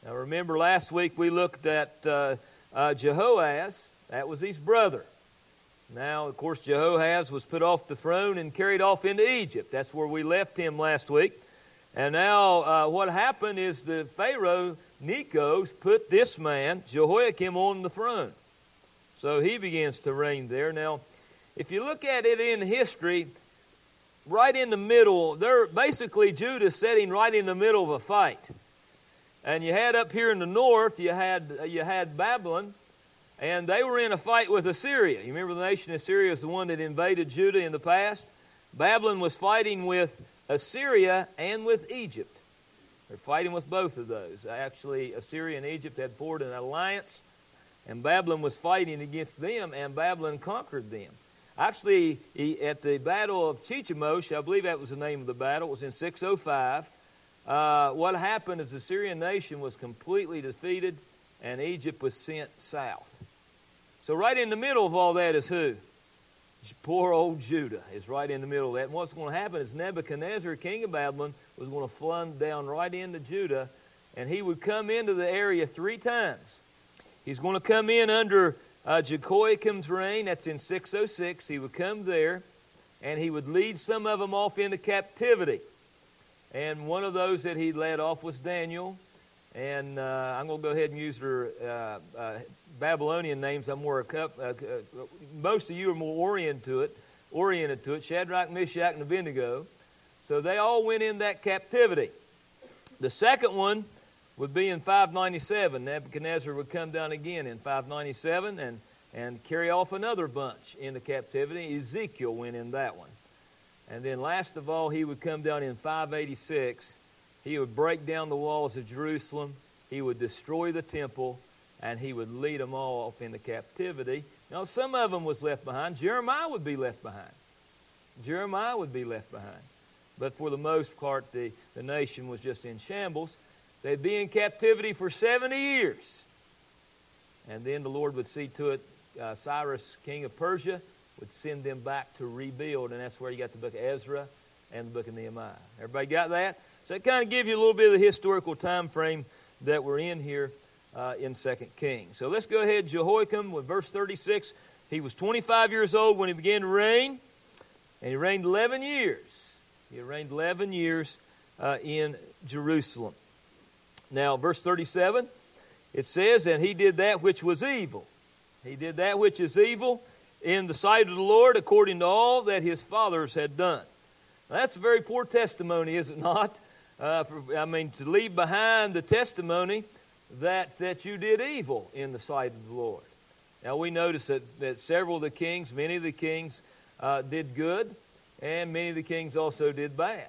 Now remember last week we looked at Jehoahaz. That was his brother. Now, of course, Jehoahaz was put off the throne and carried off into Egypt. That's where we left him last week. And now what happened is the Pharaoh, Necho, put this man, Jehoiakim, on the throne. So he begins to reign there. Now, if you look at it in history, right in the middle, basically Judah sitting right in the middle of a fight. And you had up here in the north, you had Babylon, and they were in a fight with Assyria. You remember the nation Assyria is the one that invaded Judah in the past? Babylon was fighting with Assyria and with Egypt. They're fighting with both of those. Actually, Assyria and Egypt had formed an alliance, and Babylon was fighting against them, and Babylon conquered them. Actually, at the Battle of Chichemosh, I believe that was the name of the battle, it was in 605, what happened is the Assyrian nation was completely defeated, and Egypt was sent south. So right in the middle of all that is who? Poor old Judah is right in the middle of that. And what's going to happen is Nebuchadnezzar, king of Babylon, was going to flood down right into Judah, and he would come into the area 3 times. He's going to come in under Jehoiakim's reign. That's in 606. He would come there, and he would lead some of them off into captivity. And one of those that he led off was Daniel. And I'm going to go ahead and use their Babylonian names. Most of you are more oriented to it. Shadrach, Meshach, and Abednego. So they all went in that captivity. The second one would be in 597. Nebuchadnezzar would come down again in 597 and carry off another bunch into captivity. Ezekiel went in that one. And then last of all, he would come down in 586. He would break down the walls of Jerusalem. He would destroy the temple, and he would lead them all off into captivity. Now, some of them was left behind. Jeremiah would be left behind. But for the most part, the nation was just in shambles. They'd be in captivity for 70 years. And then the Lord would see to it, Cyrus, king of Persia, would send them back to rebuild. And that's where you got the book of Ezra and the book of Nehemiah. Everybody got that? So it kind of gives you a little bit of the historical time frame that we're in here in 2 Kings. So let's go ahead. Jehoiakim with verse 36. He was 25 years old when he began to reign, and he reigned 11 years. He reigned 11 years in Jerusalem. Now, verse 37, it says, and he did that which was evil. He did that which is evil in the sight of the Lord according to all that his fathers had done. Now, that's a very poor testimony, is it not? To leave behind the testimony that you did evil in the sight of the Lord. Now we notice that several of the kings, many of the kings did good, and many of the kings also did bad.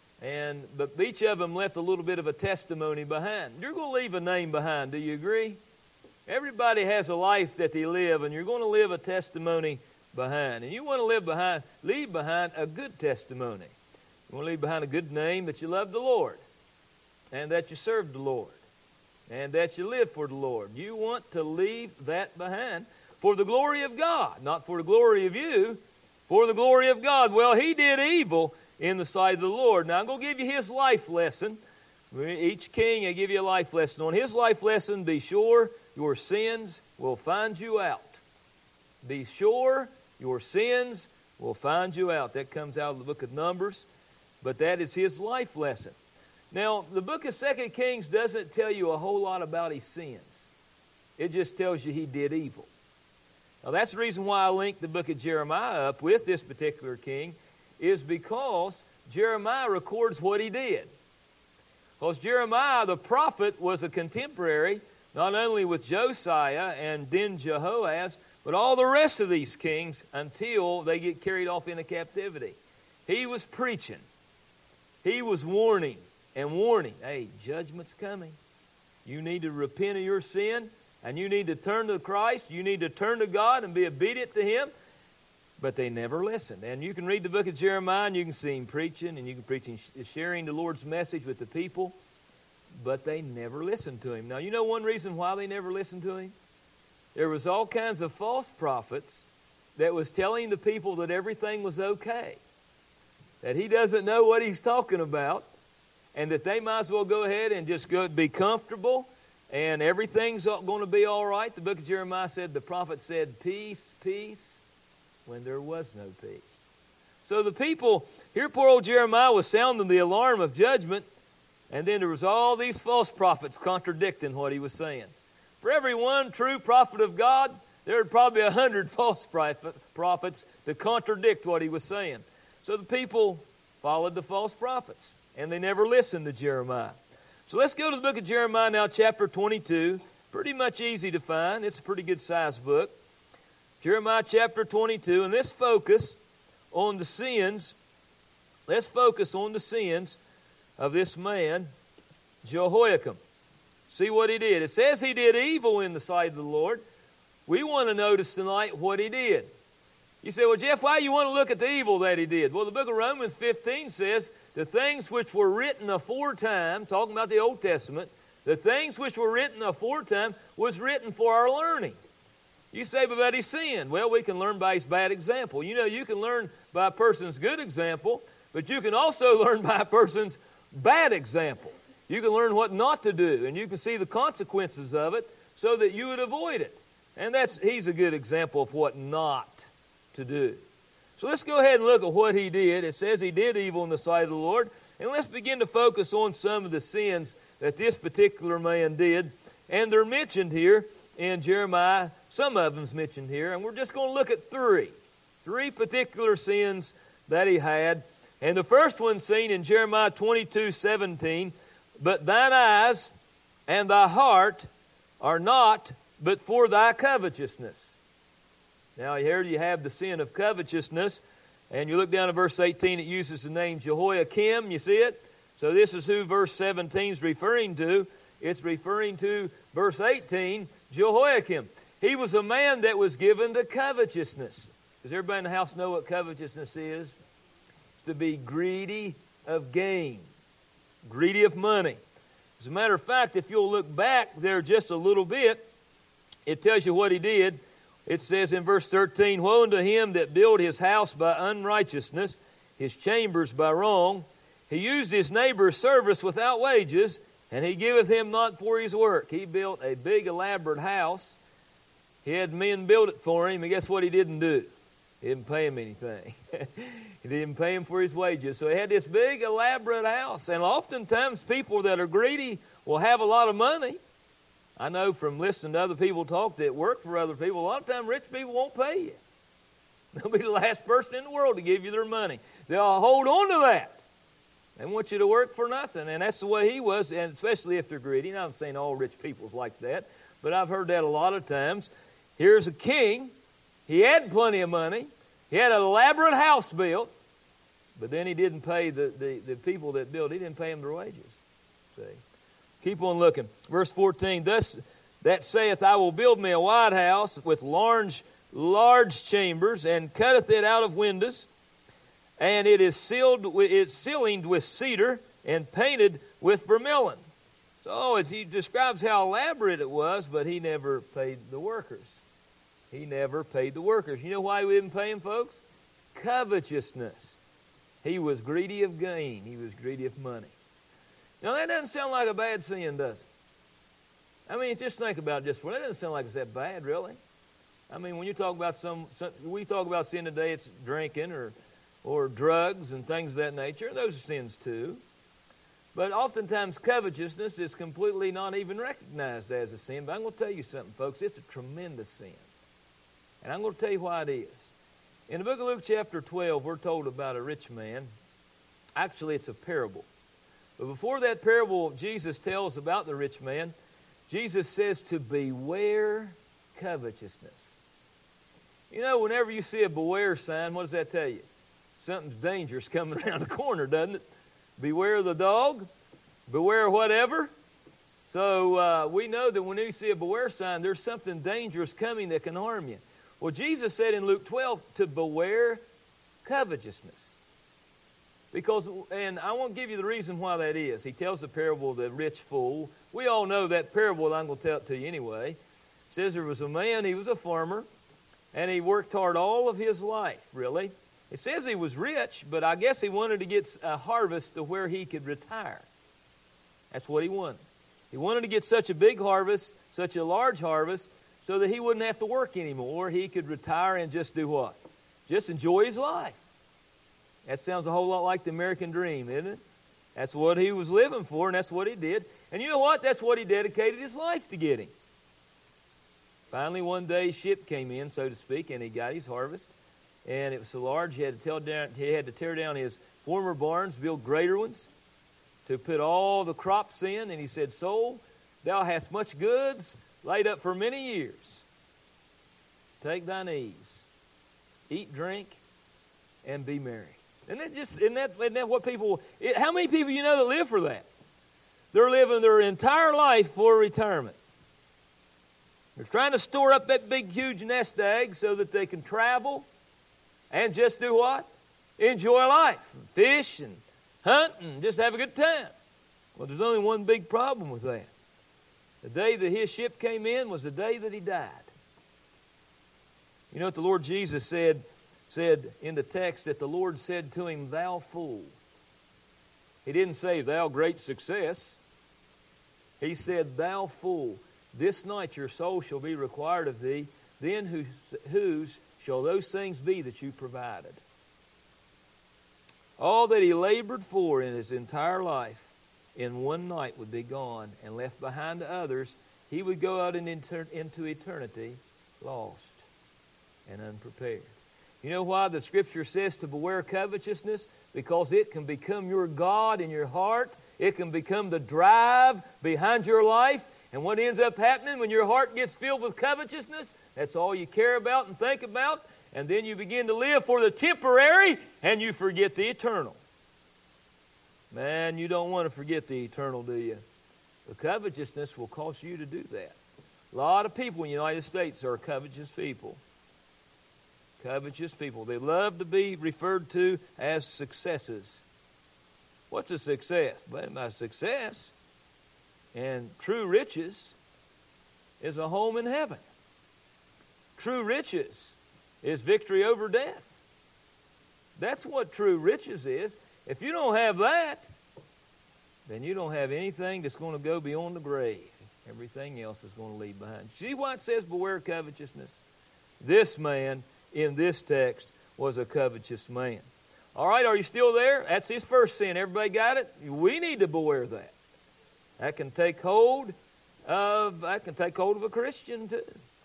But each of them left a little bit of a testimony behind. You're going to leave a name behind, do you agree? Everybody has a life that they live, and you're going to leave a testimony behind. And you want to leave behind a good testimony. You want to leave behind a good name that you love the Lord, and that you serve the Lord, and that you live for the Lord. You want to leave that behind for the glory of God, not for the glory of you, for the glory of God. Well, he did evil in the sight of the Lord. Now, I'm going to give you his life lesson. Each king, I give you a life lesson. On his life lesson, be sure your sins will find you out. Be sure your sins will find you out. That comes out of the book of Numbers. But that is his life lesson. Now, the book of 2 Kings doesn't tell you a whole lot about his sins. It just tells you he did evil. Now, that's the reason why I linked the book of Jeremiah up with this particular king, is because Jeremiah records what he did. Because Jeremiah, the prophet, was a contemporary, not only with Josiah and then Jehoahaz, but all the rest of these kings until they get carried off into captivity. He was preaching. He was warning. Hey, judgment's coming. You need to repent of your sin, and you need to turn to Christ. You need to turn to God and be obedient to him. But they never listened. And you can read the book of Jeremiah, and you can see him preaching, and you can preach him sharing the Lord's message with the people. But they never listened to him. Now, you know one reason why they never listened to him? There was all kinds of false prophets that was telling the people that everything was okay, that he doesn't know what he's talking about, and that they might as well go ahead and just go be comfortable and everything's going to be all right. The book of Jeremiah said, the prophet said, peace, peace, when there was no peace. So the people, here poor old Jeremiah was sounding the alarm of judgment, and then there was all these false prophets contradicting what he was saying. For every one true prophet of God, there were probably 100 false prophets to contradict what he was saying. So the people followed the false prophets, and they never listened to Jeremiah. So let's go to the book of Jeremiah now, chapter 22. Pretty much easy to find. It's a pretty good sized book. Jeremiah chapter 22, and let's focus on the sins. Let's focus on the sins of this man, Jehoiakim. See what he did. It says he did evil in the sight of the Lord. We want to notice tonight what he did. You say, well, Jeff, why do you want to look at the evil that he did? Well, the book of Romans 15 says, the things which were written aforetime, talking about the Old Testament, the things which were written aforetime was written for our learning. You say, but he sinned. Well, we can learn by his bad example. You know, you can learn by a person's good example, but you can also learn by a person's bad example. You can learn what not to do, and you can see the consequences of it so that you would avoid it. And he's a good example of what not to do. So let's go ahead and look at what he did. It says he did evil in the sight of the Lord. And let's begin to focus on some of the sins that this particular man did. And they're mentioned here in Jeremiah. Some of them's mentioned here. And we're just going to look at three particular sins that he had. And the first one seen in Jeremiah 22:17, but thine eyes and thy heart are not but for thy covetousness. Now here you have the sin of covetousness, and you look down at verse 18, it uses the name Jehoiakim, you see it? So this is who verse 17 is referring to. It's referring to verse 18, Jehoiakim. He was a man that was given to covetousness. Does everybody in the house know what covetousness is? It's to be greedy of gain, greedy of money. As a matter of fact, if you'll look back there just a little bit, it tells you what he did. It says in verse 13, woe unto him that build his house by unrighteousness, his chambers by wrong. He used his neighbor's service without wages, and he giveth him not for his work. He built a big elaborate house. He had men build it for him, and guess what he didn't do? He didn't pay him anything. He didn't pay him for his wages. So he had this big elaborate house, and oftentimes people that are greedy will have a lot of money. I know from listening to other people talk that work for other people, a lot of times rich people won't pay you. They'll be the last person in the world to give you their money. They'll hold on to that. They want you to work for nothing, and that's the way he was, and especially if they're greedy. And I'm saying all rich people's like that, but I've heard that a lot of times. Here's a king. He had plenty of money. He had an elaborate house built, but then he didn't pay the people that built. He didn't pay them their wages. See? Keep on looking. Verse 14, thus that saith, I will build me a wide house with large chambers, and cutteth it out of windows, and it is ceilinged with cedar, and painted with vermilion. So he describes how elaborate it was, but he never paid the workers. He never paid the workers. You know why we didn't pay him, folks? Covetousness. He was greedy of gain. He was greedy of money. Now, that doesn't sound like a bad sin, does it? I mean, just think about it just for that doesn't sound like it's that bad, really. I mean, when you talk about we talk about sin today, it's drinking or drugs and things of that nature. Those are sins too. But oftentimes covetousness is completely not even recognized as a sin. But I'm going to tell you something, folks. It's a tremendous sin. And I'm going to tell you why it is. In the book of Luke chapter 12, we're told about a rich man. Actually, it's a parable. But before that parable Jesus tells about the rich man, Jesus says to beware covetousness. You know, whenever you see a beware sign, what does that tell you? Something's dangerous coming around the corner, doesn't it? Beware the dog, beware whatever. So we know that when you see a beware sign, there's something dangerous coming that can harm you. Well, Jesus said in Luke 12 to beware covetousness. And I won't give you the reason why that is. He tells the parable of the rich fool. We all know that parable, I'm going to tell it to you anyway. It says there was a man, he was a farmer, and he worked hard all of his life, really. It says he was rich, but I guess he wanted to get a harvest to where he could retire. That's what he wanted. He wanted to get such a big harvest, such a large harvest, so that he wouldn't have to work anymore. He could retire and just do what? Just enjoy his life. That sounds a whole lot like the American dream, isn't it? That's what he was living for, and that's what he did. And you know what? That's what he dedicated his life to getting. Finally, one day, a ship came in, so to speak, and he got his harvest. And it was so large, he had to tear down his former barns, build greater ones, to put all the crops in. And he said, Soul, thou hast much goods laid up for many years. Take thine ease, eat, drink, and be merry. Isn't that what people, how many people you know that live for that? They're living their entire life for retirement. They're trying to store up that big, huge nest egg so that they can travel and just do what? Enjoy life. Fish and hunt and just have a good time. Well, there's only one big problem with that. The day that his ship came in was the day that he died. You know what the Lord Jesus said in the text, that the Lord said to him, Thou fool. He didn't say, Thou great success. He said, Thou fool. This night your soul shall be required of thee. Then whose shall those things be that you provided? All that he labored for in his entire life in one night would be gone and left behind to others. He would go out into eternity lost and unprepared. You know why the Scripture says to beware covetousness? Because it can become your God in your heart. It can become the drive behind your life. And what ends up happening when your heart gets filled with covetousness, that's all you care about and think about. And then you begin to live for the temporary and you forget the eternal. Man, you don't want to forget the eternal, do you? The covetousness will cause you to do that. A lot of people in the United States are covetous people. Covetous people. They love to be referred to as successes. What's a success? But my success and true riches is a home in heaven. True riches is victory over death. That's what true riches is. If you don't have that, then you don't have anything that's going to go beyond the grave. Everything else is going to leave behind. See why it says beware covetousness? This man in this text was a covetous man. All right, are you still there? That's his first sin. Everybody got it? We need to beware that. That can take hold of a Christian too.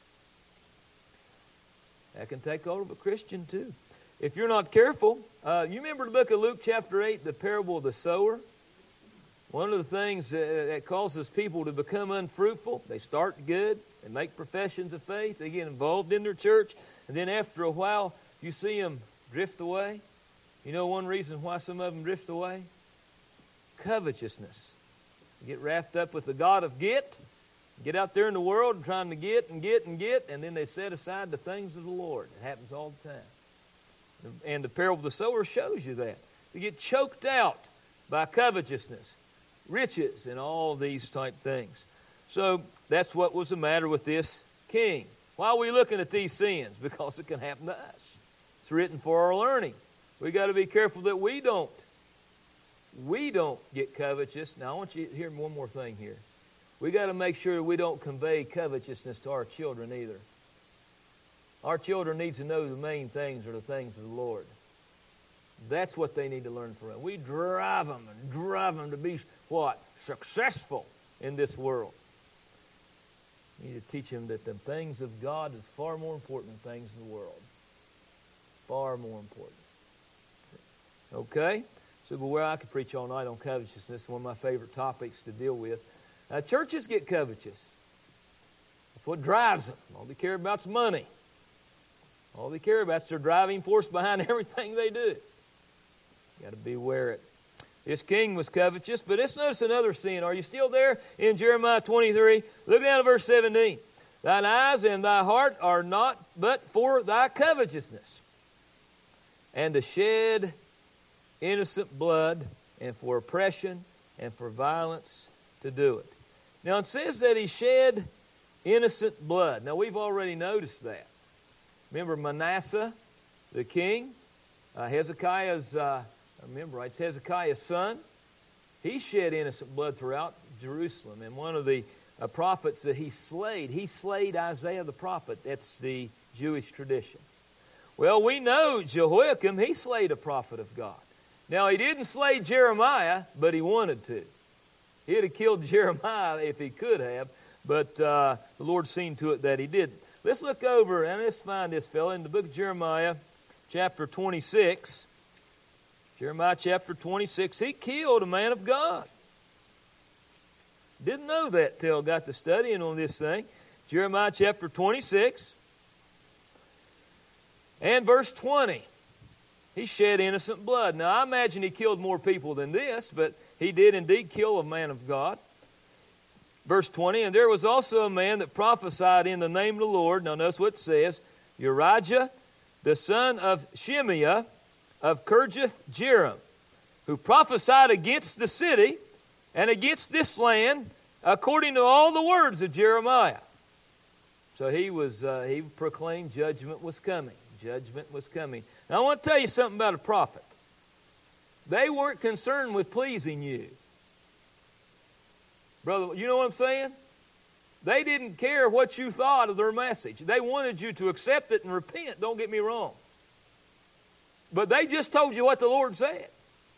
That can take hold of a Christian too. If you're not careful, you remember the book of Luke chapter 8, the parable of the sower? One of the things that causes people to become unfruitful, they start good, they make professions of faith, they get involved in their church, and then after a while, you see them drift away. You know one reason why some of them drift away? Covetousness. They get wrapped up with the God of get out there in the world trying to get, and then they set aside the things of the Lord. It happens all the time. And the parable of the sower shows you that. You get choked out by covetousness, riches, and all these type things. So that's what was the matter with this king. Why are we looking at these sins? Because it can happen to us. It's written for our learning. We got to be careful that we don't get covetous. Now I want you to hear one more thing here. We got to make sure we don't convey covetousness to our children either. Our children need to know the main things are the things of the Lord. That's what they need to learn from us. We drive them to be what? Successful in this world. We need to teach them that the things of God is far more important than things in the world. Far more important. Okay? So, but where I could preach all night on covetousness, one of my favorite topics to deal with. Churches get covetous. That's what drives them. All they care about is money. All they care about is their driving force behind everything they do. You got to beware it. This king was covetous, but let's notice another sin. Are you still there in Jeremiah 23? Look down at verse 17. Thine eyes and thy heart are not but for thy covetousness, and to shed innocent blood, and for oppression, and for violence to do it. Now it says that he shed innocent blood. Now we've already noticed that. Remember Manasseh, the king, Hezekiah's son. He shed innocent blood throughout Jerusalem. And one of the prophets that he slayed Isaiah the prophet. That's the Jewish tradition. Well, we know Jehoiakim, he slayed a prophet of God. Now, he didn't slay Jeremiah, but he wanted to. He'd have killed Jeremiah if he could have, but the Lord seen to it that he didn't. Let's look over and let's find this fellow in the book of Jeremiah, chapter 26. Jeremiah chapter 26, he killed a man of God. Didn't know that till I got to studying on this thing. Jeremiah chapter 26 and verse 20. He shed innocent blood. Now, I imagine he killed more people than this, but he did indeed kill a man of God. Verse 20, and there was also a man that prophesied in the name of the Lord. Now, notice what it says. Urijah, the son of Shemaiah of Kirjath-jearim, who prophesied against the city and against this land according to all the words of Jeremiah. So he proclaimed judgment was coming. Judgment was coming. Now, I want to tell you something about a prophet. They weren't concerned with pleasing you. Brother, you know what I'm saying? They didn't care what you thought of their message. They wanted you to accept it and repent, don't get me wrong. But they just told you what the Lord said.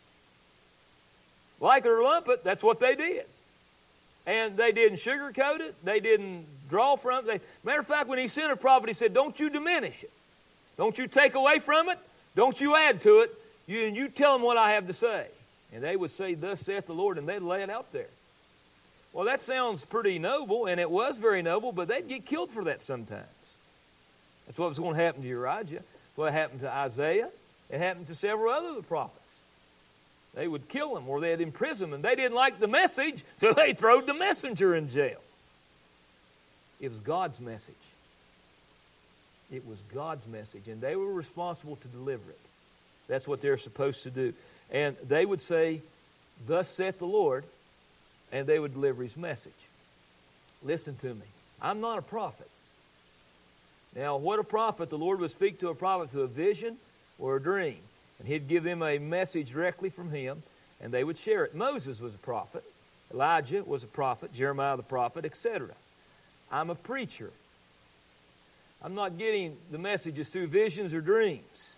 Like it or lump it, that's what they did. And they didn't sugarcoat it. They didn't draw from it. Matter of fact, when he sent a prophet, he said, don't you diminish it. Don't you take away from it. Don't you add to it. You tell them what I have to say. And they would say, thus saith the Lord, and they'd lay it out there. Well, that sounds pretty noble, and it was very noble, but they'd get killed for that sometimes. That's what was going to happen to Urijah. That's what happened to Isaiah. It happened to several other prophets. They would kill them or they'd imprison them. They didn't like the message, so they throwed the messenger in jail. It was God's message. It was God's message, and they were responsible to deliver it. That's what they're supposed to do. And they would say, thus saith the Lord, and they would deliver his message. Listen to me. I'm not a prophet. Now, what a prophet, the Lord would speak to a prophet through a vision or a dream. And he'd give them a message directly from him, and they would share it. Moses was a prophet. Elijah was a prophet. Jeremiah the prophet, etc. I'm a preacher. I'm not getting the messages through visions or dreams.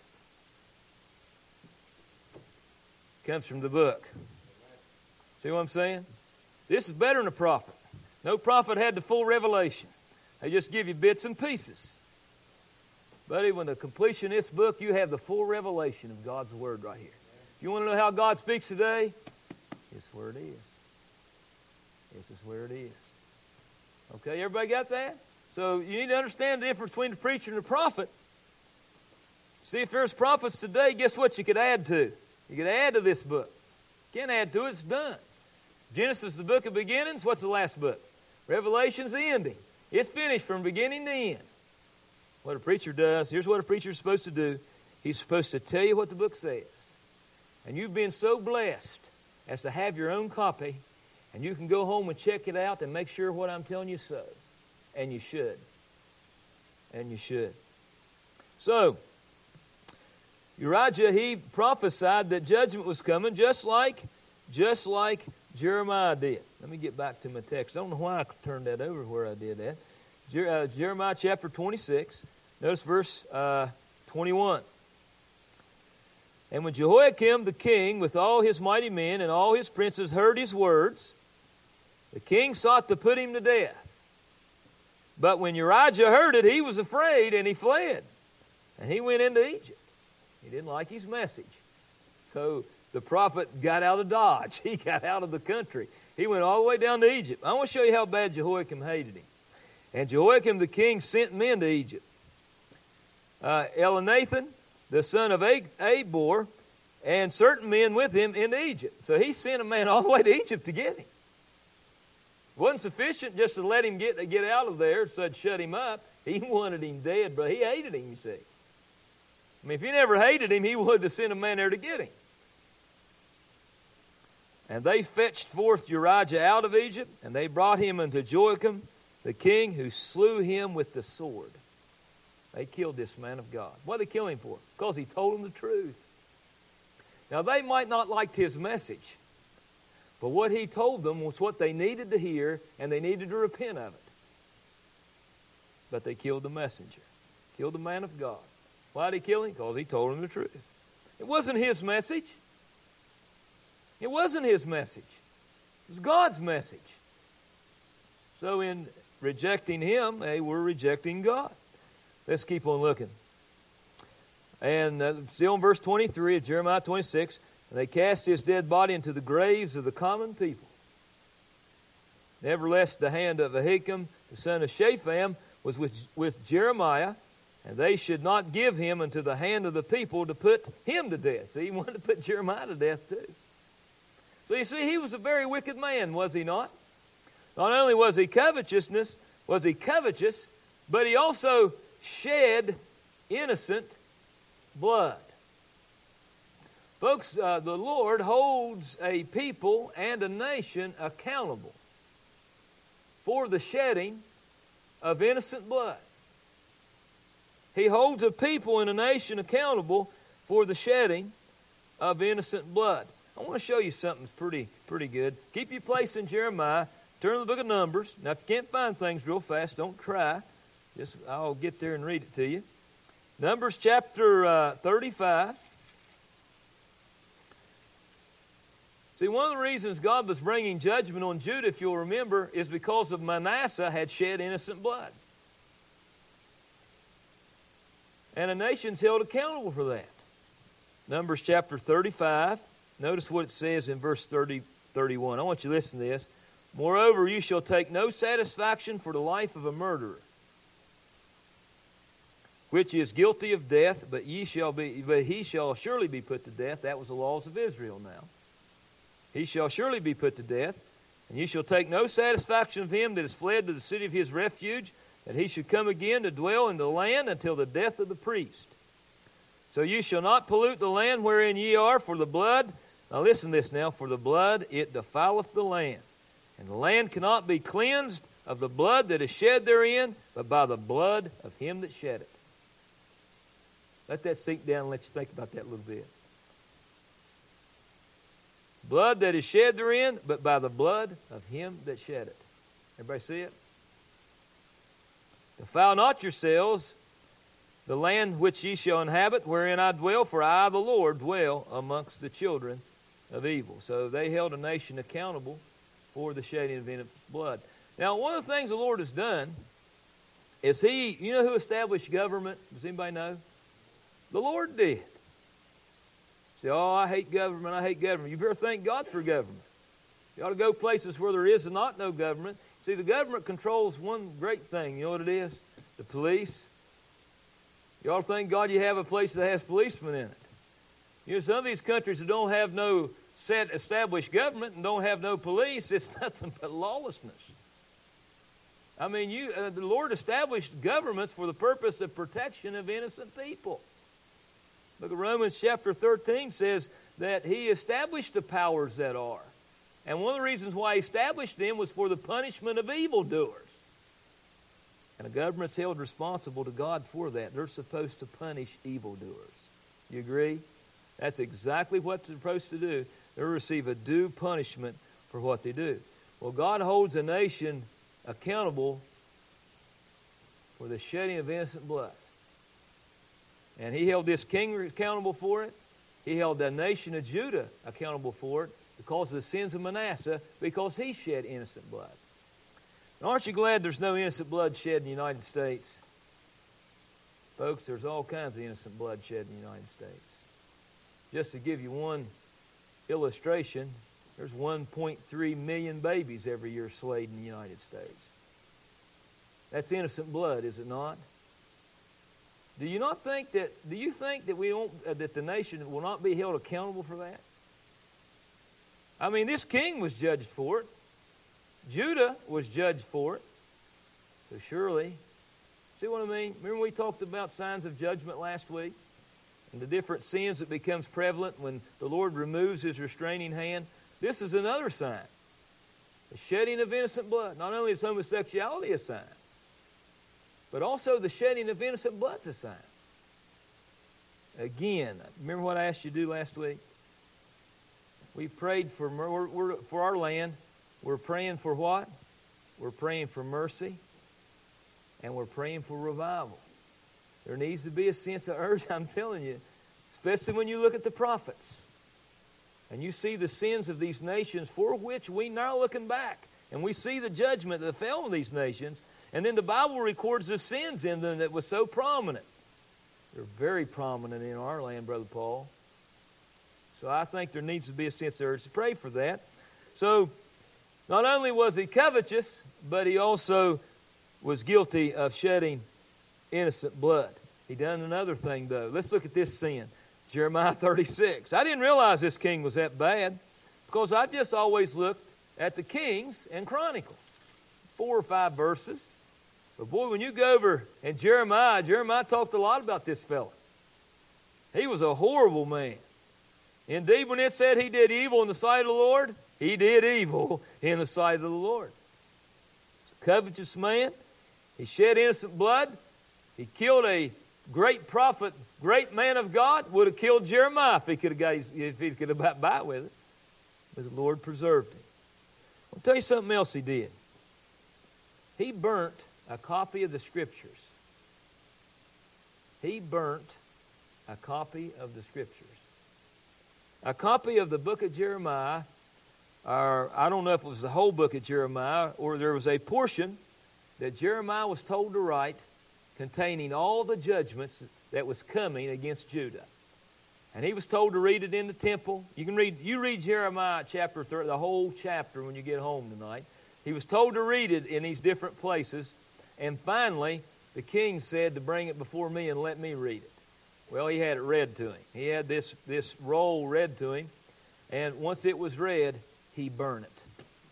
It comes from the book. See what I'm saying? This is better than a prophet. No prophet had the full revelation. They just give you bits and pieces. Buddy, when the completion of this book, you have the full revelation of God's Word right here. If you want to know how God speaks today, this is where it is. This is where it is. Okay, everybody got that? So you need to understand the difference between the preacher and the prophet. See, if there's prophets today, guess what you could add to? You could add to this book. You can't add to it, it's done. Genesis is the book of beginnings. What's the last book? Revelation's the ending. It's finished from beginning to end. What a preacher does, here's what a preacher is supposed to do. He's supposed to tell you what the book says. And you've been so blessed as to have your own copy, and you can go home and check it out and make sure what I'm telling you is so. And you should. And you should. So, Urijah, he prophesied that judgment was coming just like Jeremiah did. Let me get back to my text. I don't know why I turned that over where I did that. Jeremiah chapter 26. Notice verse 21. And when Jehoiakim the king with all his mighty men and all his princes heard his words, the king sought to put him to death. But when Urijah heard it, he was afraid and he fled. And he went into Egypt. He didn't like his message. So the prophet got out of Dodge. He got out of the country. He went all the way down to Egypt. I want to show you how bad Jehoiakim hated him. And Jehoiakim the king sent men to Egypt. Elnathan, the son of Abor, and certain men with him into Egypt. So he sent a man all the way to Egypt to get him. It wasn't sufficient just to let him get out of there, so to shut him up. He wanted him dead, but he hated him, you see. I mean, if he never hated him, he would have sent a man there to get him. And they fetched forth Urijah out of Egypt, and they brought him unto Joachim the king, who slew him with the sword. They killed this man of God. What did they kill him for? Because he told them the truth. Now, they might not liked his message, But what he told them was what they needed to hear, and they needed to repent of it. But they killed the messenger, killed the man of God. Why did he kill him? Because he told them the truth. It wasn't his message. It wasn't his message. It was God's message. So in rejecting him, they were rejecting God. Let's keep on looking. And still in verse 23 of Jeremiah 26, and they cast his dead body into the graves of the common people. Nevertheless, the hand of Ahikam, the son of Shaphan, was with Jeremiah, and they should not give him into the hand of the people to put him to death. See, he wanted to put Jeremiah to death too. So you see, he was a very wicked man, was he not? Not only was he covetous, but he also shed innocent blood. Folks, the Lord holds a people and a nation accountable for the shedding of innocent blood. He holds a people and a nation accountable for the shedding of innocent blood. I want to show you something that's pretty good. Keep your place in Jeremiah. Turn to the book of Numbers. Now, if you can't find things real fast, don't cry. I'll get there and read it to you. Numbers chapter 35. See, one of the reasons God was bringing judgment on Judah, if you'll remember, is because of Manasseh had shed innocent blood. And a nation's held accountable for that. Numbers chapter 35. Notice what it says in verse 31. I want you to listen to this. Moreover, you shall take no satisfaction for the life of a murderer, which is guilty of death, but he shall surely be put to death. That was the laws of Israel now. He shall surely be put to death, and you shall take no satisfaction of him that is fled to the city of his refuge, that he should come again to dwell in the land until the death of the priest. So you shall not pollute the land wherein ye are, for the blood, now listen to this now, for the blood it defileth the land. And the land cannot be cleansed of the blood that is shed therein, but by the blood of him that shed it. Let that sink down and let you think about that a little bit. Blood that is shed therein, but by the blood of him that shed it. Everybody see it? Defile not yourselves the land which ye shall inhabit, wherein I dwell, for I, the Lord, dwell amongst the children of evil. So they held a nation accountable for the shedding of innocent blood. Now, one of the things the Lord has done is you know who established government? Does anybody know? The Lord did. Say, oh, I hate government, I hate government. You better thank God for government. You ought to go places where there is not no government. See, the government controls one great thing. You know what it is? The police. You ought to thank God you have a place that has policemen in it. You know, some of these countries that don't have no set established government and don't have no police, it's nothing but lawlessness. I mean, the Lord established governments for the purpose of protection of innocent people. Look at Romans chapter 13 says that he established the powers that are. And one of the reasons why he established them was for the punishment of evildoers. And the government's held responsible to God for that. They're supposed to punish evildoers. You agree? That's exactly what they're supposed to do. They'll receive a due punishment for what they do. Well, God holds a nation accountable for the shedding of innocent blood. And he held this king accountable for it. He held the nation of Judah accountable for it because of the sins of Manasseh, because he shed innocent blood. And aren't you glad there's no innocent blood shed in the United States? Folks, there's all kinds of innocent blood shed in the United States. Just to give you one illustration, there's 1.3 million babies every year slain in the United States. That's innocent blood, is it not? Do you think that that the nation will not be held accountable for that? I mean, this king was judged for it. Judah was judged for it. So surely, see what I mean? Remember we talked about signs of judgment last week? And the different sins that becomes prevalent when the Lord removes his restraining hand. This is another sign. The shedding of innocent blood. Not only is homosexuality a sign, but also the shedding of innocent blood is a sign. Again, remember what I asked you to do last week? We prayed for our land. We're praying for what? We're praying for mercy, and we're praying for revival. There needs to be a sense of urgency, I'm telling you, especially when you look at the prophets. And you see the sins of these nations for which we now looking back. And we see the judgment that fell on these nations. And then the Bible records the sins in them that was so prominent. They're very prominent in our land, Brother Paul. So I think there needs to be a sense of urgency. Pray for that. So not only was he covetous, but he also was guilty of shedding innocent blood. He done another thing, though. Let's look at this sin. Jeremiah 36. I didn't realize this king was that bad because I just always looked at the Kings and Chronicles. 4 or 5 verses. But boy, when you go over and Jeremiah talked a lot about this fellow. He was a horrible man. Indeed, when it said he did evil in the sight of the Lord, he did evil in the sight of the Lord. He's a covetous man. He shed innocent blood. He killed a great prophet, great man of God. Would have killed Jeremiah if he could have got by with it. But the Lord preserved him. I'll tell you something else he did. He burnt a copy of the Scriptures. He burnt a copy of the Scriptures. A copy of the book of Jeremiah, or I don't know if it was the whole book of Jeremiah, or there was a portion that Jeremiah was told to write containing all the judgments that was coming against Judah. And he was told to read it in the temple. You read Jeremiah chapter 30, the whole chapter when you get home tonight. He was told to read it in these different places. And finally, the king said to bring it before me and let me read it. Well, he had it read to him. He had this roll read to him. And once it was read, he burned it.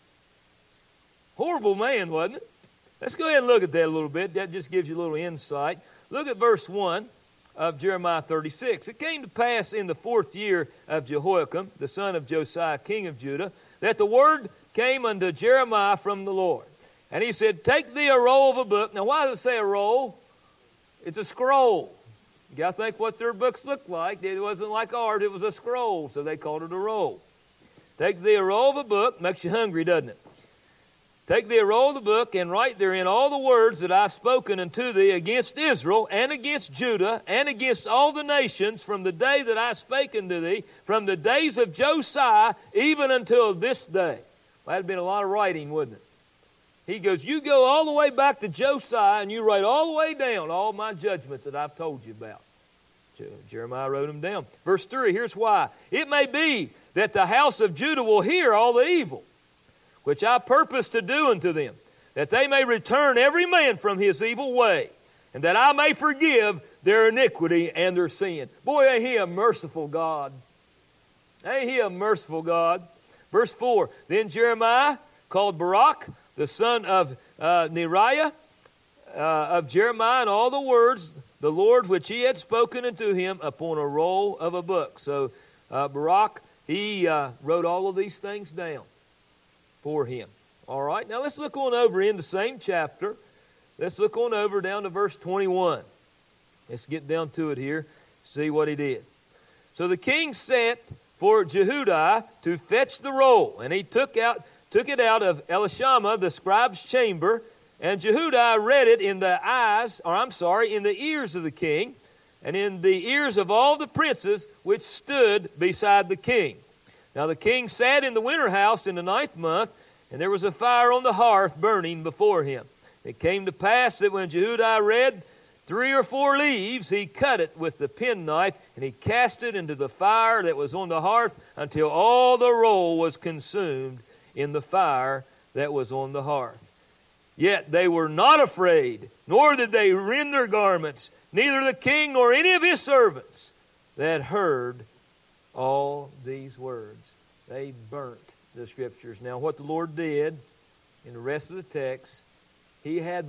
Horrible man, wasn't it? Let's go ahead and look at that a little bit. That just gives you a little insight. Look at verse 1 of Jeremiah 36. It came to pass in the 4th year of Jehoiakim, the son of Josiah, king of Judah, that the word came unto Jeremiah from the Lord. And he said, take thee a roll of a book. Now, why does it say a roll? It's a scroll. You got to think what their books looked like. It wasn't like ours. It was a scroll, so they called it a roll. Take thee a roll of a book. Makes you hungry, doesn't it? Take thee a roll of the book and write therein all the words that I have spoken unto thee against Israel and against Judah and against all the nations from the day that I spake unto thee, from the days of Josiah even until this day. Well, that had been a lot of writing, wouldn't it? He goes, you go all the way back to Josiah and you write all the way down all my judgments that I've told you about. Jeremiah wrote them down. Verse 3, here's why. It may be that the house of Judah will hear all the evil which I purpose to do unto them, that they may return every man from his evil way, and that I may forgive their iniquity and their sin. Boy, ain't he a merciful God. Ain't he a merciful God. Verse 4, then Jeremiah called Baruch, the son of Neriah, of Jeremiah, and all the words, the Lord which he had spoken unto him upon a roll of a book. So Baruch, he wrote all of these things down for him. All right, now let's look on over in the same chapter. Let's look on over down to verse 21. Let's get down to it here, see what he did. So the king sent for Jehudi to fetch the roll, and he took it out of Elishama, the scribe's chamber, and Jehudi read it in the ears of the king, and in the ears of all the princes which stood beside the king. Now the king sat in the winter house in the 9th month, and there was a fire on the hearth burning before him. It came to pass that when Jehudi read 3 or 4 leaves, he cut it with the penknife, and he cast it into the fire that was on the hearth until all the roll was consumed in the fire that was on the hearth. Yet they were not afraid, nor did they rend their garments, neither the king nor any of his servants that heard all these words. They burnt the Scriptures. Now what the Lord did in the rest of the text, he had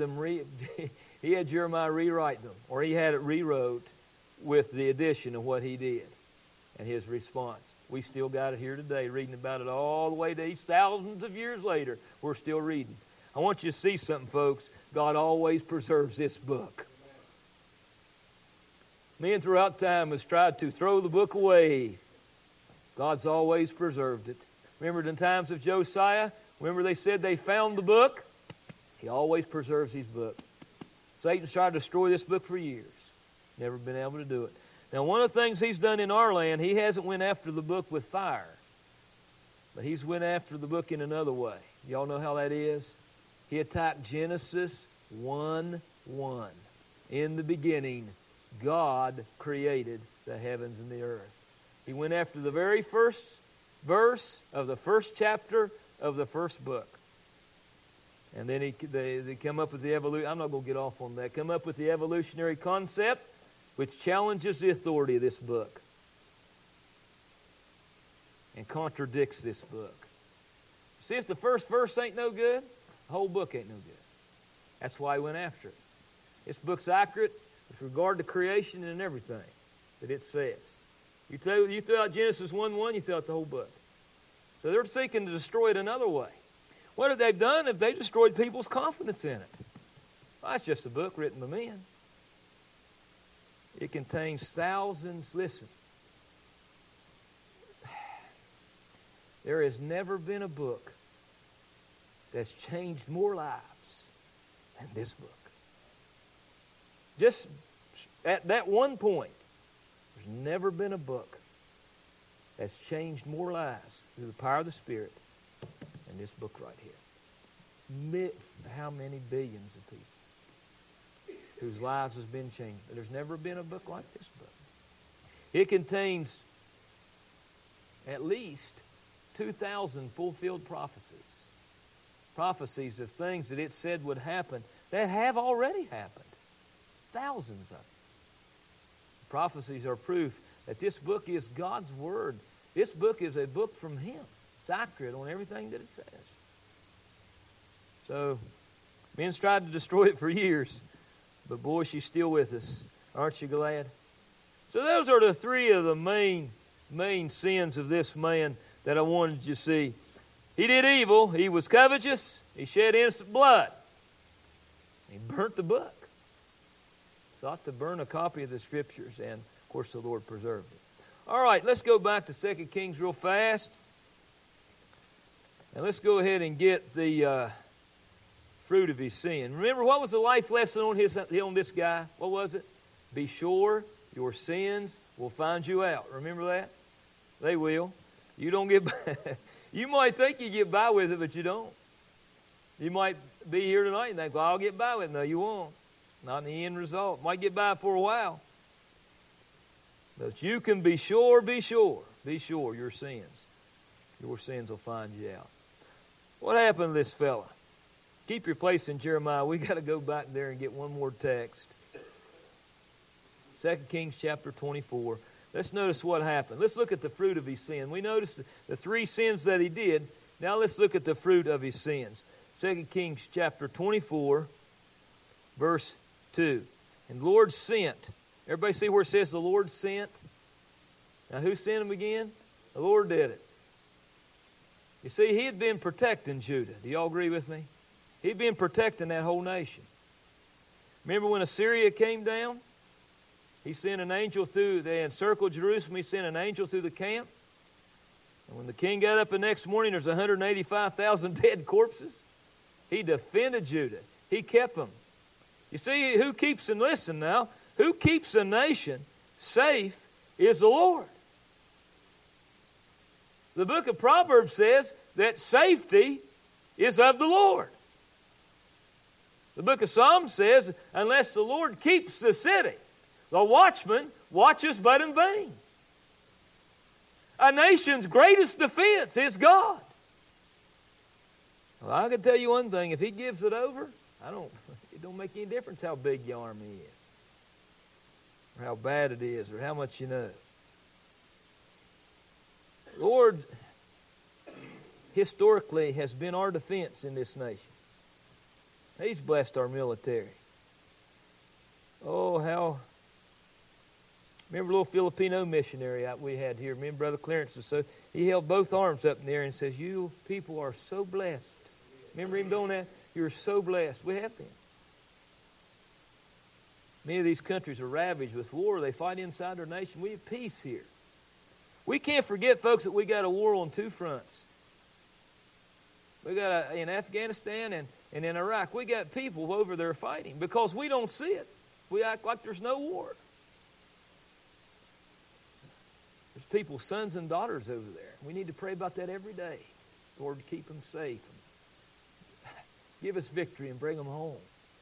Jeremiah rewrite them, or he had it rewrote with the addition of what he did and his response. We still got it here today, reading about it all the way to these thousands of years later. We're still reading. I want you to see something, folks. God always preserves this book. Men throughout time has tried to throw the book away God's always preserved it. Remember in times of Josiah, remember they said they found the book? He always preserves his book. Satan's tried to destroy this book for years. Never been able to do it. Now, one of the things he's done in our land, he hasn't went after the book with fire. But he's went after the book in another way. Y'all know how that is? He attacked Genesis 1:1. In the beginning, God created the heavens and the earth. He went after the very first verse of the first chapter of the first book. And then they come up with the evolution. I'm not going to get off on that. Come up with the evolutionary concept, which challenges the authority of this book and contradicts this book. See, if the first verse ain't no good, the whole book ain't no good. That's why he went after it. This book's accurate with regard to creation and everything that it says. You throw out Genesis 1:1, you throw out the whole book. So they're seeking to destroy it another way. What have they done? If they destroyed people's confidence in it? Well, that's just a book written by men. It contains thousands. Listen, there has never been a book that's changed more lives than this book. Just at that one point, there's never been a book that's changed more lives through the power of the Spirit than this book right here. How many billions of people whose lives has been changed? There's never been a book like this book. It contains at least 2,000 fulfilled prophecies. Prophecies of things that it said would happen that have already happened. Thousands of them. Prophecies are proof that this book is God's Word. This book is a book from Him. It's accurate on everything that it says. So, men's tried to destroy it for years, but boy, she's still with us. Aren't you glad? So those are the three of the main sins of this man that I wanted you to see. He did evil. He was covetous. He shed innocent blood. He burnt the book. Sought to burn a copy of the Scriptures, and of course the Lord preserved it. All right, let's go back to 2 Kings real fast. And let's go ahead and get the fruit of his sin. Remember, what was the life lesson on this guy? What was it? Be sure your sins will find you out. Remember that? They will. You don't get by. You might think you get by with it, but you don't. You might be here tonight and think, well, I'll get by with it. No, you won't. Not in the end result. Might get by for a while. But you can be sure your sins will find you out. What happened to this fella? Keep your place in Jeremiah. We got to go back there and get one more text. 2 Kings chapter 24. Let's notice what happened. Let's look at the fruit of his sin. We noticed the three sins that he did. Now let's look at the fruit of his sins. 2 Kings chapter 24, verse 2. And the Lord sent. Everybody see where it says the Lord sent? Now who sent him again? The Lord did it. You see, he had been protecting Judah. Do y'all agree with me? He'd been protecting that whole nation. Remember when Assyria came down? He sent an angel through, they encircled Jerusalem, he sent an angel through the camp. And when the king got up the next morning, there's 185,000 dead corpses. He defended Judah. He kept them. You see, who keeps, and listen now, who keeps a nation safe is the Lord. The book of Proverbs says that safety is of the Lord. The book of Psalms says, unless the Lord keeps the city, the watchman watches but in vain. A nation's greatest defense is God. Well, I can tell you one thing, if He gives it over, it don't make any difference how big your army is, or how bad it is, or how much you know. The Lord historically has been our defense in this nation. He's blessed our military. Oh, how... Remember a little Filipino missionary we had here. Remember Brother Clarence? So he held both arms up in the air and says, you people are so blessed. Remember him doing that? You're so blessed. We have been. Many of these countries are ravaged with war. They fight inside their nation. We have peace here. We can't forget, folks, that we got a war on two fronts. We got in Afghanistan and in Iraq. We got people over there fighting because we don't see it. We act like there's no war. There's people, sons and daughters over there. We need to pray about that every day. Lord, keep them safe. Give us victory and bring them home.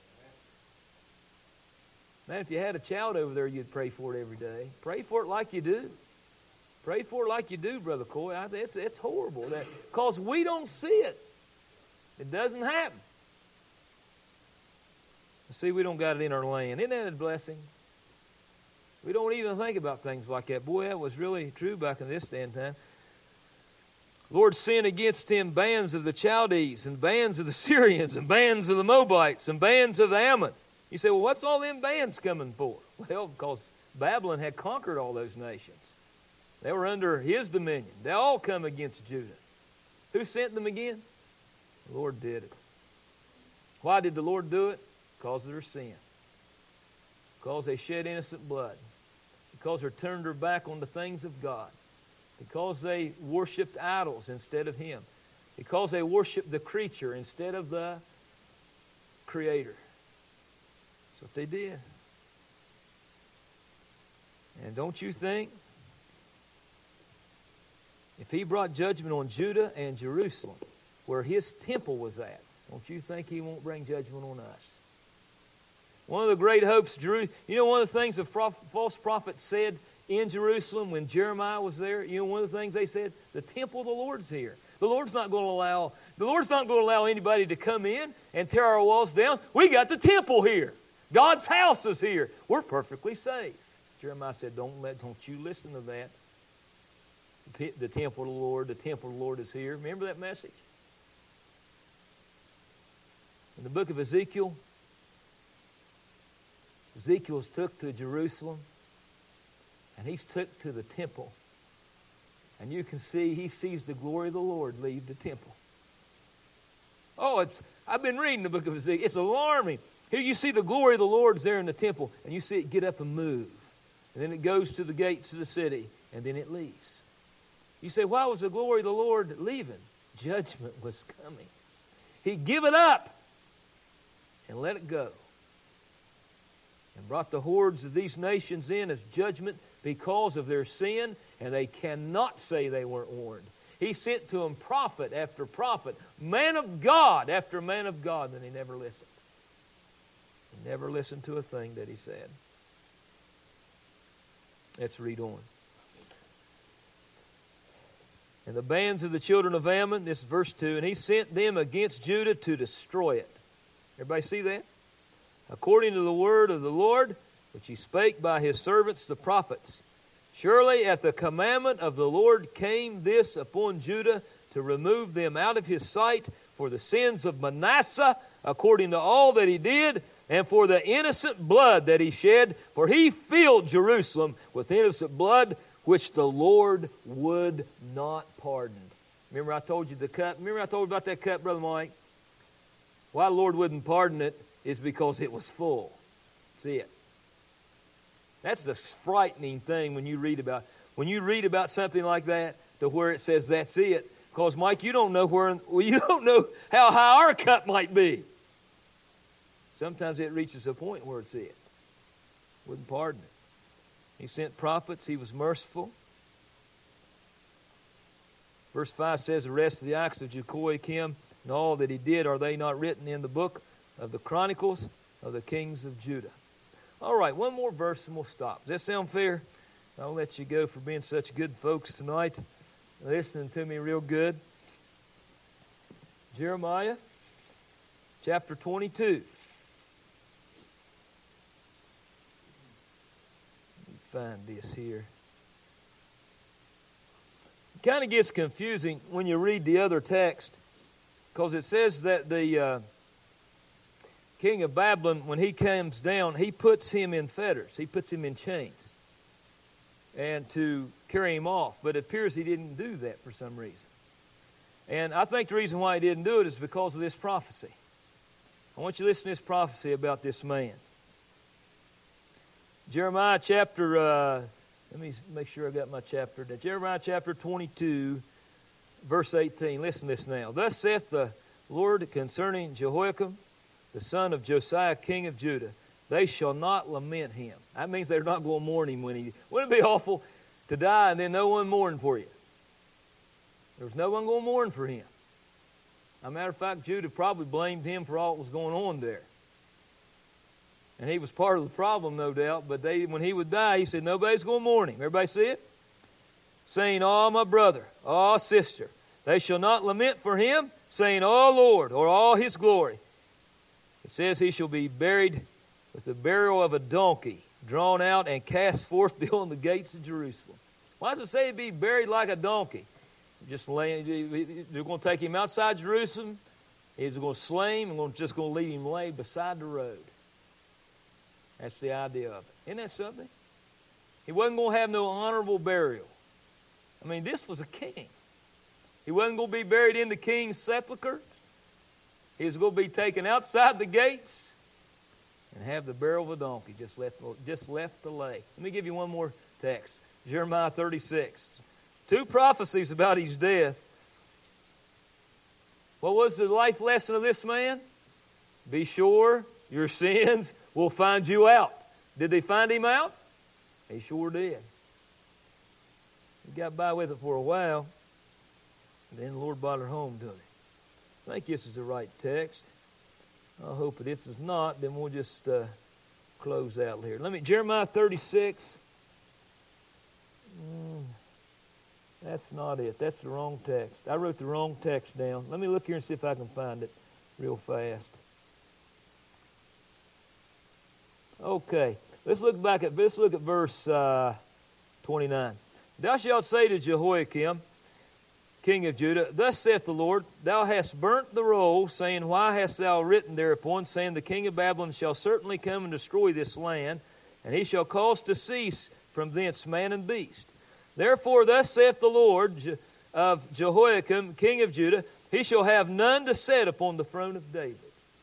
Man, if you had a child over there, you'd pray for it every day. Pray for it like you do. Pray for it like you do, Brother Coy. It's horrible because we don't see it. It doesn't happen. See, we don't got it in our land. Isn't that a blessing? We don't even think about things like that. Boy, that was really true back in this day and time. Lord sent against him bands of the Chaldees and bands of the Syrians and bands of the Moabites and bands of the Ammon. You say, well, what's all them bands coming for? Well, because Babylon had conquered all those nations. They were under his dominion. They all come against Judah. Who sent them again? The Lord did it. Why did the Lord do it? Because of their sin. Because they shed innocent blood. Because they turned their back on the things of God. Because they worshiped idols instead of Him. Because they worshiped the creature instead of the Creator. That's what they did. And don't you think, if He brought judgment on Judah and Jerusalem, where His temple was at, don't you think He won't bring judgment on us? One of the great hopes, one of the things the false prophets said in Jerusalem when Jeremiah was there, one of the things they said, the temple of the Lord's here. The Lord's not going to allow anybody to come in and tear our walls down. We got the temple here. God's house is here. We're perfectly safe. Jeremiah said, don't you listen to that. The temple of the Lord is here. Remember that message? In the book of Ezekiel, Ezekiel's took to Jerusalem, and he's took to the temple. And you can see, he sees the glory of the Lord leave the temple. I've been reading the book of Ezekiel. It's alarming. Here you see the glory of the Lord's there in the temple, and you see it get up and move. And then it goes to the gates of the city, and then it leaves. You say, why was the glory of the Lord leaving? Judgment was coming. He gave it up and let it go. And brought the hordes of these nations in as judgment because of their sin, and they cannot say they weren't warned. He sent to them prophet after prophet, man of God after man of God, and they never listened. They never listened to a thing that he said. Let's read on. And the bands of the children of Ammon, this is verse 2, and he sent them against Judah to destroy it. Everybody see that? According to the word of the Lord, which he spake by his servants the prophets. Surely at the commandment of the Lord came this upon Judah to remove them out of his sight for the sins of Manasseh, according to all that he did, and for the innocent blood that he shed, for he filled Jerusalem with innocent blood, which the Lord would not pardon. Remember I told you the cup? Remember I told you about that cup, Brother Mike? Why the Lord wouldn't pardon it is because it was full. See it? That's the frightening thing when you read about something like that, to where it says that's it. Because Mike, you don't know how high our cup might be. Sometimes it reaches a point where it's it. Wouldn't pardon it. He sent prophets. He was merciful. Verse 5 says, the rest of the acts of Jehoiakim and all that he did, are they not written in the book of the Chronicles of the kings of Judah? All right, one more verse and we'll stop. Does that sound fair? I'll let you go for being such good folks tonight, listening to me real good. Jeremiah chapter 22. Find this here. It kind of gets confusing when you read the other text, because it says that the king of Babylon, when he comes down, he puts him in fetters. He puts him in chains and to carry him off. But it appears he didn't do that for some reason. And I think the reason why he didn't do it is because of this prophecy. I want you to listen to this prophecy about this man. Jeremiah chapter Let me make sure I got my chapter. Jeremiah chapter 22, verse 18. Listen to this now. Thus saith the Lord concerning Jehoiakim, the son of Josiah, king of Judah. They shall not lament him. That means they're not going to mourn him when he... Wouldn't it be awful to die and then no one mourn for you? There's no one going to mourn for him. As a matter of fact, Judah probably blamed him for all that was going on there. And he was part of the problem, no doubt. But when he would die, he said, nobody's going to mourn him. Everybody see it? Saying, oh, my brother, oh, sister, they shall not lament for him, saying, oh, Lord, or all his glory. It says he shall be buried with the burial of a donkey, drawn out and cast forth beyond the gates of Jerusalem. Why does it say he'd be buried like a donkey? They're going to take him outside Jerusalem. He's going to slay him and just going to leave him laid beside the road. That's the idea of it. Isn't that something? He wasn't going to have no honorable burial. I mean, this was a king. He wasn't going to be buried in the king's sepulchre. He was going to be taken outside the gates and have the burial of a donkey just left to lay. Let me give you one more text. Jeremiah 36. 2 prophecies about his death. What was the life lesson of this man? Be sure your sins will find you out. Did they find him out? He sure did. He got by with it for a while. And then the Lord brought her home to him. I think this is the right text. I hope it. If it's not, then we'll just close out here. Jeremiah 36. That's not it. That's the wrong text. I wrote the wrong text down. Let me look here and see if I can find it real fast. Okay. Let's look at verse 29. Thou shalt say to Jehoiakim, king of Judah, thus saith the Lord, thou hast burnt the roll, saying, why hast thou written thereupon, saying, the king of Babylon shall certainly come and destroy this land, and he shall cause to cease from thence man and beast. Therefore, thus saith the Lord of Jehoiakim, king of Judah, he shall have none to sit upon the throne of David.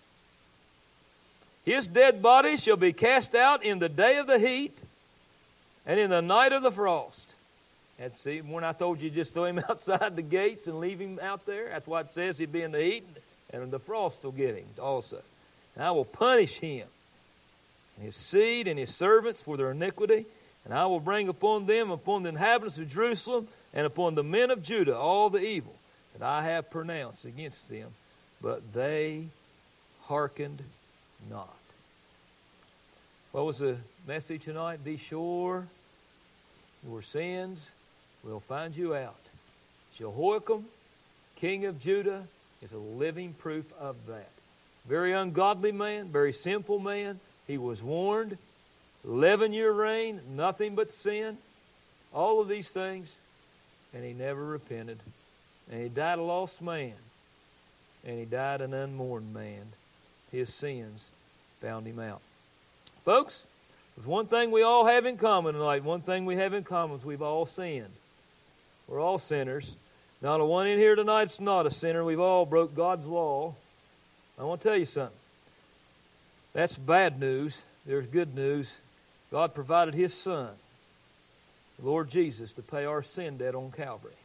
His dead body shall be cast out in the day of the heat and in the night of the frost. And see, when I told you just throw him outside the gates and leave him out there, that's why it says he'd be in the heat, and the frost will get him also. And I will punish him and his seed and his servants for their iniquity, and I will bring upon them, upon the inhabitants of Jerusalem, and upon the men of Judah all the evil that I have pronounced against them, but they hearkened not. What was the message tonight? Be sure your sins will find you out. Jehoiakim, king of Judah, is a living proof of that. Very ungodly man, very sinful man. He was warned. 11-year reign, nothing but sin. All of these things. And he never repented. And he died a lost man. And he died an unmourned man. His sins found him out. Folks, there's one thing we all have in common tonight. One thing we have in common is we've all sinned. We're all sinners. Not a one in here tonight's not a sinner. We've all broke God's law. I want to tell you something. That's bad news. There's good news. God provided His Son, the Lord Jesus, to pay our sin debt on Calvary.